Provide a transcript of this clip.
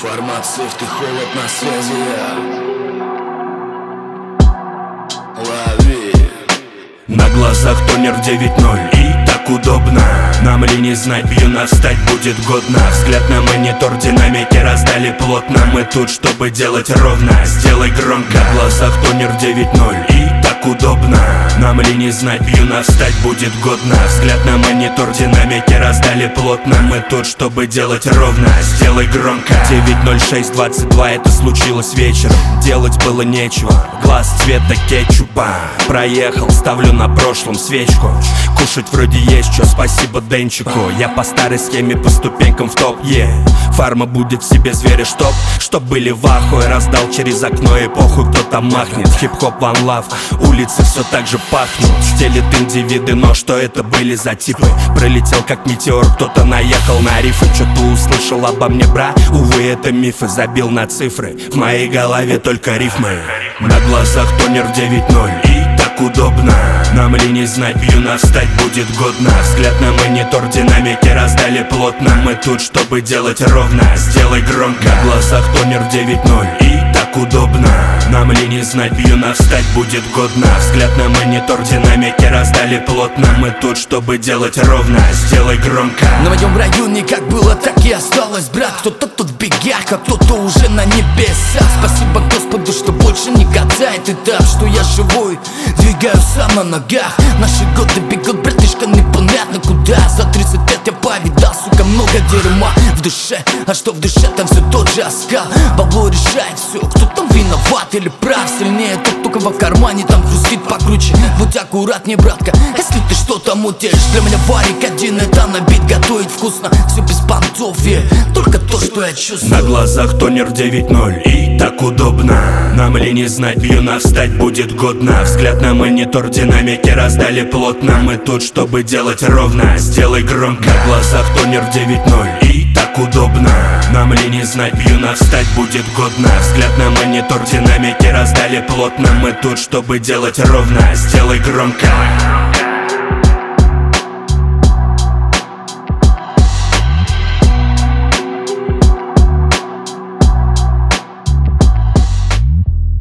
Фармацевт и холод на связи. Лови. На глазах тонер 9-0 и так удобно. Нам ли не знать, бьюна встать будет годно. Взгляд на монитор, динамики раздали плотно. Мы тут, чтобы делать ровно, сделай громко. На глазах тонер 9-0 и так удобно. Нам ли не знать, бьюна встать будет годно. Взгляд на монитор, динамики раздали плотно. Мы тут, чтобы делать ровно, сделай громко. 9:06:22, это случилось вечером. Делать было нечего, глаз цвета кетчупа. Проехал, ставлю на прошлом свечку. Кушать вроде есть что, спасибо Денчику. Я по старой схеме, по ступенькам в топ, Фарма будет в себе зверя, чтоб были в ахуе. Раздал через окно эпоху, кто-то махнет. Хип-хоп, one love, улицы все так же пахнут. Стелит индивиды, но что это были за типы? Пролетел как метеор, кто-то наехал на рифы. Что-то услышал обо мне, бра? Увы, это мифы, забил на цифры. В моей голове только рифмы. На глазах тонер 9-0 и так удобно. Нам ли не знать, бьюна встать будет годно. Взгляд на монитор, динамики раздали плотно. Мы тут, чтобы делать ровно, сделай громко. На глазах тонер 9-0 и так удобно. Нам ли не знать, бьюна встать будет годно. Взгляд на монитор, динамики раздали плотно. Мы тут, чтобы делать ровно, сделай громко. На моем районе как было, так и осталось, брат. Кто-то тут в бегах, а кто-то уже на небесах. Спасибо Господу, что больше не катает этап, что я живой, двигаюсь сам на ногах. Наши годы бегут, братишка, непонятно куда. За 30 лет я повидал, сука, много дерьма в душе. А что в душе, там все тот же оскал. Бабло решает все, кто там виноват или прав. Сильнее тот, только в кармане, там хрустит покруче. Будь аккуратней, братка, если ты что-то мутишь. Для меня варик один, это на бит готовить вкусно. Все без понтов, только то, что я чувствую. На глазах тонер 9-0 и так удобно. Нам ли не знать, бьюна встать будет годно. Взгляд на монитор, динамики раздали плотно. Мы тут, чтобы делать ровно, сделай громко. На глазах тонер 9-0 и так удобно. Нам ли не знать, бьюна встать будет годно. Взгляд на монитор, динамики раздали плотно. Мы тут, чтобы делать ровно, сделай громко.